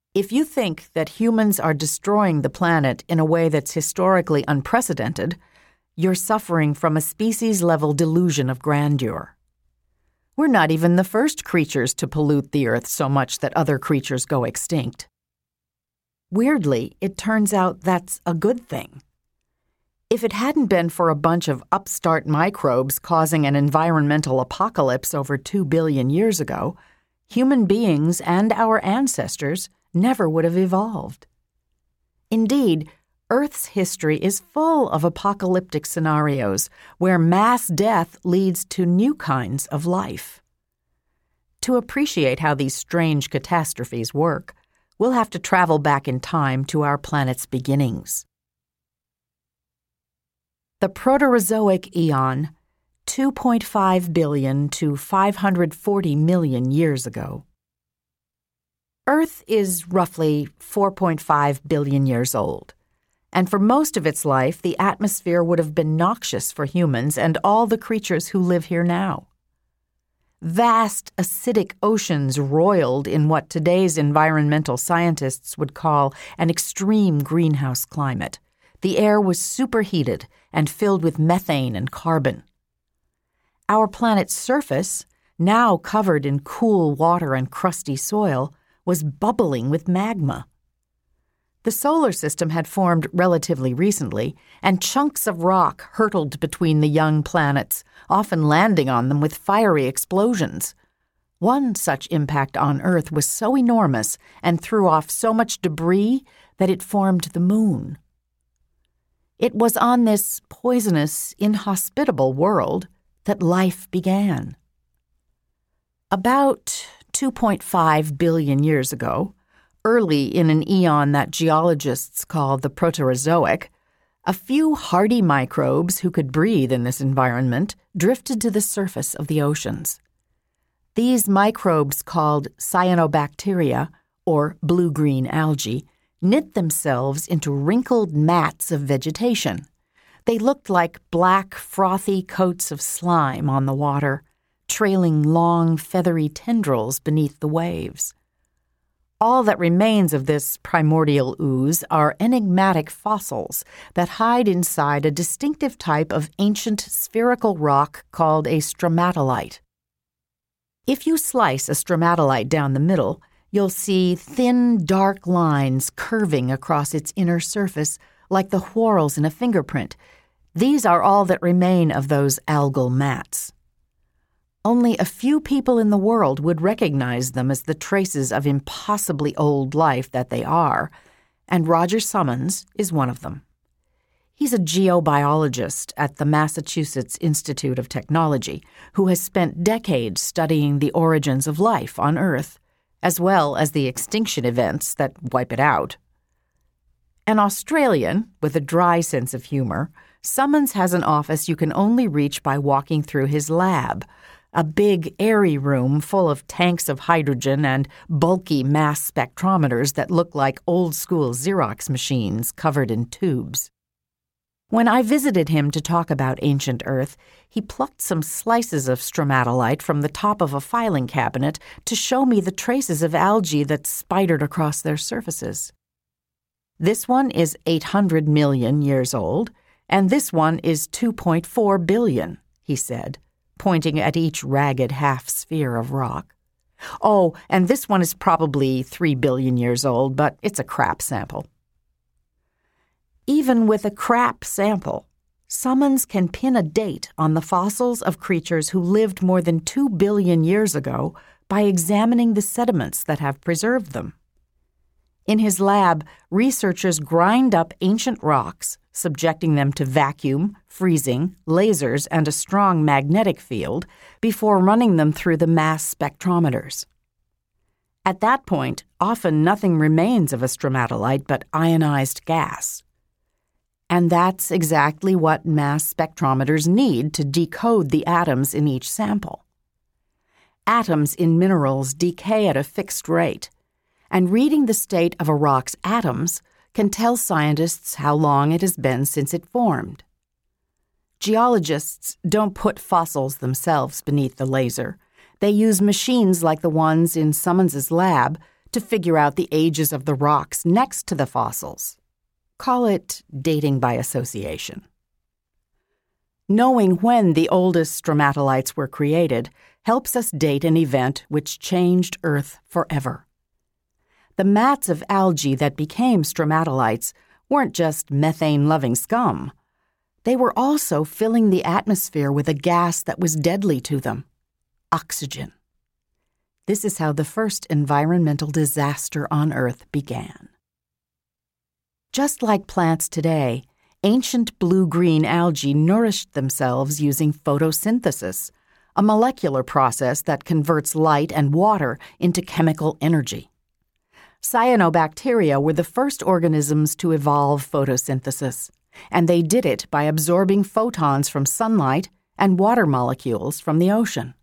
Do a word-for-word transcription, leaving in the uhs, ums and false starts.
If you think that humans are destroying the planet in a way that's historically unprecedented, you're suffering from a species-level delusion of grandeur. We're not even the first creatures to pollute the Earth so much that other creatures go extinct. Weirdly, it turns out that's a good thing. If it hadn't been for a bunch of upstart microbes causing an environmental apocalypse over two billion years ago, human beings and our ancestors never would have evolved. Indeed, Earth's history is full of apocalyptic scenarios where mass death leads to new kinds of life. To appreciate how these strange catastrophes work, we'll have to travel back in time to our planet's beginnings. The Proterozoic Eon, two point five billion to five hundred forty million years ago. Earth is roughly four point five billion years old, and for most of its life, the atmosphere would have been noxious for humans and all the creatures who live here now. Vast acidic oceans roiled in what today's environmental scientists would call an extreme greenhouse climate. The air was superheated and filled with methane and carbon. Our planet's surface, now covered in cool water and crusty soil, was bubbling with magma. The solar system had formed relatively recently, and chunks of rock hurtled between the young planets, often landing on them with fiery explosions. One such impact on Earth was so enormous and threw off so much debris that it formed the moon. It was on this poisonous, inhospitable world that life began. About two point five billion years ago, early in an eon that geologists call the Proterozoic, a few hardy microbes who could breathe in this environment drifted to the surface of the oceans. These microbes, called cyanobacteria, or blue-green algae, knit themselves into wrinkled mats of vegetation. They looked like black, frothy coats of slime on the water, trailing long, feathery tendrils beneath the waves. All that remains of this primordial ooze are enigmatic fossils that hide inside a distinctive type of ancient spherical rock called a stromatolite. If you slice a stromatolite down the middle, you'll see thin, dark lines curving across its inner surface like the whorls in a fingerprint. These are all that remain of those algal mats. Only a few people in the world would recognize them as the traces of impossibly old life that they are, and Roger Summons is one of them. He's a geobiologist at the Massachusetts Institute of Technology who has spent decades studying the origins of life on Earth, as well as the extinction events that wipe it out. An Australian with a dry sense of humor, Summons has an office you can only reach by walking through his lab, a big, airy room full of tanks of hydrogen and bulky mass spectrometers that look like old-school Xerox machines covered in tubes. When I visited him to talk about ancient Earth, he plucked some slices of stromatolite from the top of a filing cabinet to show me the traces of algae that spidered across their surfaces. This one is eight hundred million years old, and this one is two point four billion, he said, pointing at each ragged half-sphere of rock. Oh, and this one is probably three billion years old, but it's a crap sample. Even with a crap sample, Summons can pin a date on the fossils of creatures who lived more than two billion years ago by examining the sediments that have preserved them. In his lab, researchers grind up ancient rocks, subjecting them to vacuum, freezing, lasers, and a strong magnetic field before running them through the mass spectrometers. At that point, often nothing remains of a stromatolite but ionized gas. And that's exactly what mass spectrometers need to decode the atoms in each sample. Atoms in minerals decay at a fixed rate, and reading the state of a rock's atoms can tell scientists how long it has been since it formed. Geologists don't put fossils themselves beneath the laser. They use machines like the ones in Summons's lab to figure out the ages of the rocks next to the fossils. Call it dating by association. Knowing when the oldest stromatolites were created helps us date an event which changed Earth forever. The mats of algae that became stromatolites weren't just methane-loving scum. They were also filling the atmosphere with a gas that was deadly to them: oxygen. This is how the first environmental disaster on Earth began. Just like plants today, ancient blue-green algae nourished themselves using photosynthesis, a molecular process that converts light and water into chemical energy. Cyanobacteria were the first organisms to evolve photosynthesis, and they did it by absorbing photons from sunlight and water molecules from the ocean.